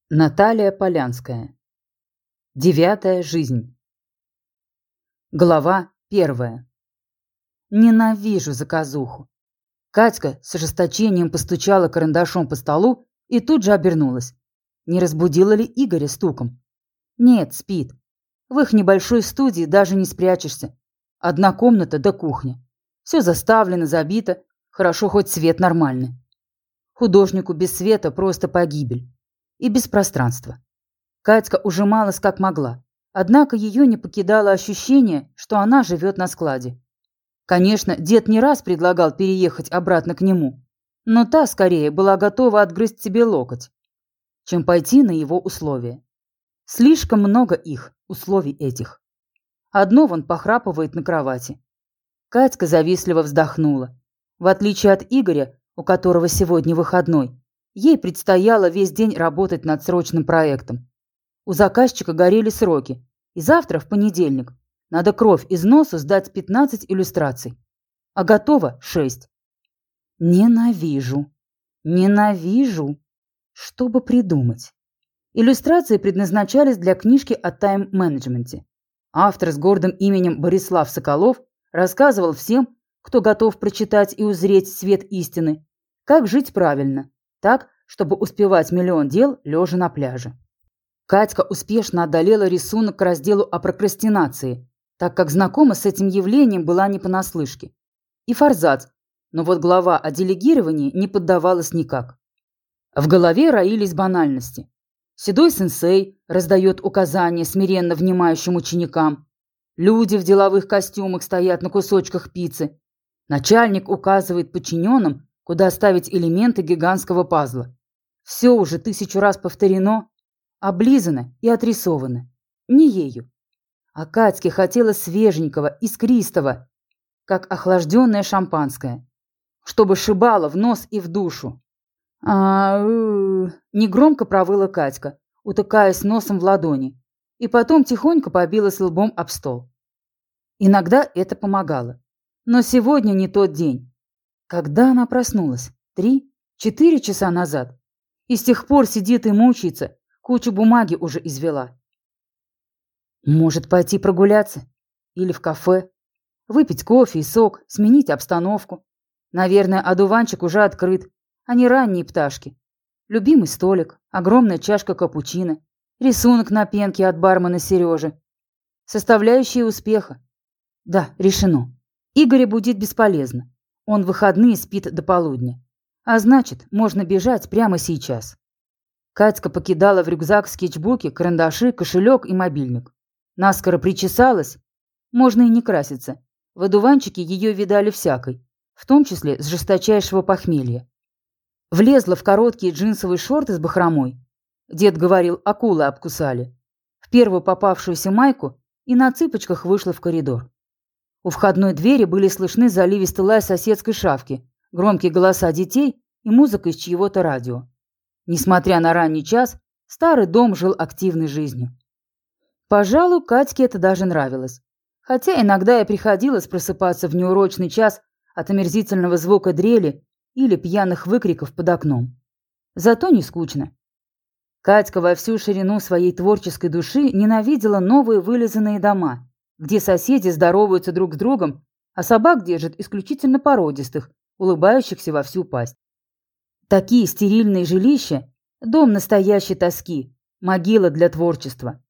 Наталья Полянская. 9-я жизнь. Глава 1. Ненавижу заказуху. Катька с ожесточением постучала карандашом по столу и тут же обернулась. Не разбудила ли Игоря стуком? Нет, спит. В их небольшой студии даже не спрячешься. Одна комната да кухня. Все заставлено, забито. Хорошо, хоть свет нормальный. Художнику без света просто погибель. И без пространства. Катька ужималась как могла, однако ее не покидало ощущение, что она живет на складе. Конечно, дед не раз предлагал переехать обратно к нему, но та скорее была готова отгрызть себе локоть, чем пойти на его условия. Слишком много их, условий этих. Одно вон похрапывает на кровати. Катька завистливо вздохнула. В отличие от Игоря, у которого сегодня выходной, ей предстояло весь день работать над срочным проектом. У заказчика горели сроки, и завтра, в понедельник, надо кровь из носа сдать 15 иллюстраций. А готово 6. Ненавижу. Что бы придумать? Иллюстрации предназначались для книжки о тайм-менеджменте. Автор с гордым именем Борислав Соколов рассказывал всем, кто готов прочитать и узреть свет истины, как жить правильно, так, чтобы успевать миллион дел, лежа на пляже. Катька успешно одолела рисунок к разделу о прокрастинации, так как знакома с этим явлением была не понаслышке. И форзац, но вот глава о делегировании не поддавалась никак. В голове роились банальности. Седой сенсей раздает указания смиренно внимающим ученикам. Люди в деловых костюмах стоят на кусочках пиццы. Начальник указывает подчиненным, куда ставить элементы гигантского пазла. Все уже 1000 раз повторено, облизано и отрисовано. Не ею. А Катьке хотелось свеженького, искристого, как охлажденное шампанское, чтобы шибало в нос и в душу. Негромко провыла Катька, утыкаясь носом в ладони, и потом тихонько побилась лбом об стол. Иногда это помогало. Но сегодня не тот день. Когда она проснулась? 3-4 часа назад. И с тех пор сидит и мучается, кучу бумаги уже извела. Может, пойти прогуляться? Или в кафе? Выпить кофе и сок, сменить обстановку. Наверное, одуванчик уже открыт, а не ранние пташки. Любимый столик, огромная чашка капучино, рисунок на пенке от бармена Сережи. Составляющие успеха. Да, решено. Игоря будить бесполезно. Он в выходные спит до полудня. А значит, можно бежать прямо сейчас. Катька покидала в рюкзак скетчбуки, карандаши, кошелек и мобильник. Наскоро причесалась. Можно и не краситься. В одуванчике ее видали всякой, в том числе с жесточайшего похмелья. Влезла в короткие джинсовые шорты с бахромой. Дед говорил, акулы обкусали. В первую попавшуюся майку и на цыпочках вышла в коридор. У входной двери были слышны заливистый лай соседской шавки, громкие голоса детей и музыка из чьего-то радио. Несмотря на ранний час, старый дом жил активной жизнью. Пожалуй, Катьке это даже нравилось. Хотя иногда и приходилось просыпаться в неурочный час от омерзительного звука дрели или пьяных выкриков под окном. Зато не скучно. Катька во всю ширину своей творческой души ненавидела новые вылизанные дома, где соседи здороваются друг с другом, а собак держат исключительно породистых, улыбающихся во всю пасть. Такие стерильные жилища – дом настоящей тоски, могила для творчества.